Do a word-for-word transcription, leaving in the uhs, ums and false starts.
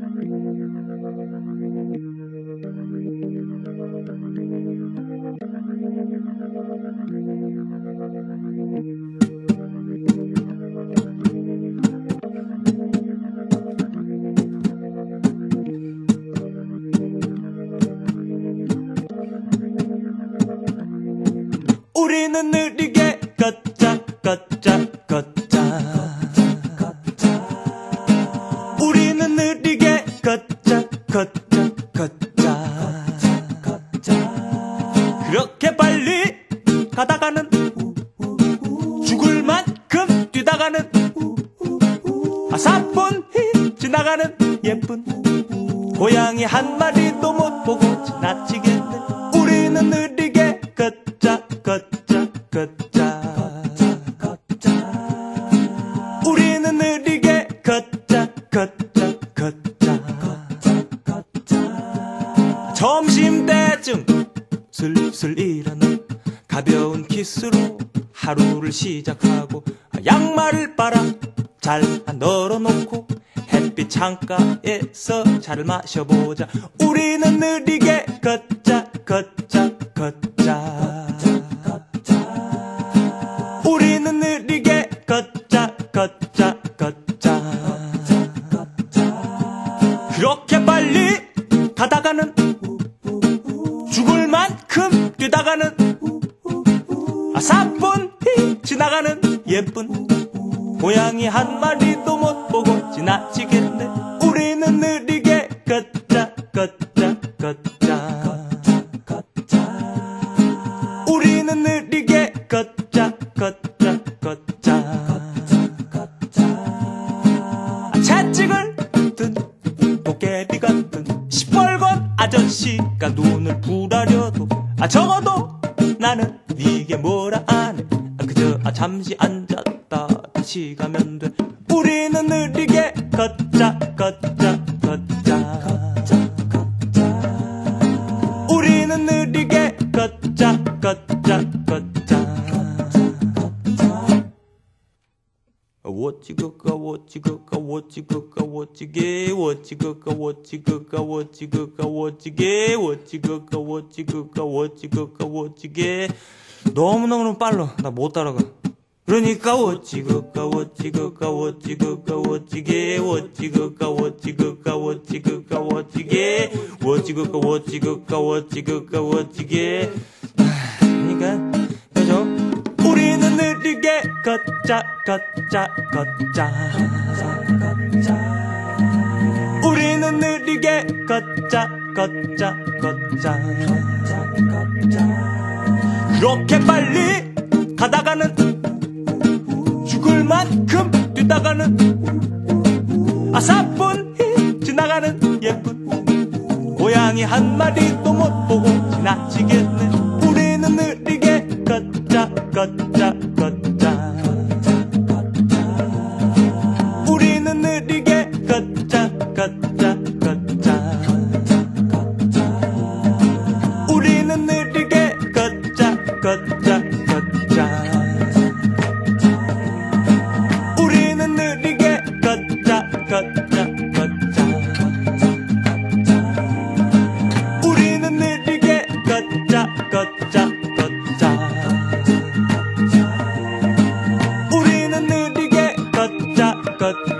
우리는 느리게 걷자 걷자 걷자 우리는 느리게 걷자 걷자 걷자 그렇게 빨리 가다가는 죽을 만큼 뛰다가는 아사뿐히 지나가는 예쁜 고양이 한 마리도 못 보고 지나치겠네. 우리는 느리게 걷자 걷자 걷자 우리는 느리게 걷자 걷자 걷자 점심때쯤 슬슬 일어나 가벼운 키스로 하루를 시작하고 양말을 빨아 잘 널어놓고 햇빛 창가에서 차를 마셔보자. 우리는 느리게 걷자 걷자 걷자 우리는 느리게 걷자 걷자 걷자 그렇게 빨리 가다가는 죽을 만큼 뛰다가는 아사뿐히 지나가는 예쁜 고양이 한 마리도 못 보고 지나치겠네. 우리는 느리게 걷자 걷자 걷자 우리는 느리게 걷자 걷자 걷자 채찍을 든 도깨비 같은 시뻘건 아저씨가 눈을 부라려도 아 적어도 나는 네게 뭐라 안 해. 그저 아 잠시 앉았다 다시 가면 돼. 우리는 느리게 걷자 걷자 걷자 우리는 느리게 걷자 걷자 걷자 워찌그까 워찌그까 워찌그까 워찌게 워찌그까 워찌그까 워찌그까 워찌게 워찌그까 워찌그까 워찌그까 워찌게 너무너무 빨라. 나 못 따라가. 그러니까 워찌그까 워찌그까 워찌그까 워찌게 워찌그까 워찌그까 워찌그까 워찌게 워찌그까 워찌그까 워찌그까 워찌게 그러니까 그죠? 우리는 느리게 걷자 걷자 걷자 우리는 느리게 걷자 걷자 걷자 그렇게 빨리 가다가는 죽을 만큼 뛰다가는 아사뿐히 지나가는 예쁜 고양이 한 마리도 못 보고 지나치겠네. 우리는 느리게 걷자 걷자 걷자 우리는 느리게 걷자 걷자 걷자 우리는 느리게 걷자 걷자 걷자 우리는 느리게 걷자 걷자 걷자 우리는 느리게 걷자 걷자 걷자 우리는 느리게 걷자 걷자